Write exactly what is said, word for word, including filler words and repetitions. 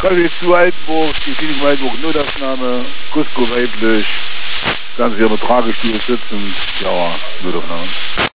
Kaffee zu Altenburg, die Klinik Altenburg Notaufnahme, Cusco weiblich, ganz hier im Tragestuhl sitzend, ja, Notaufnahme.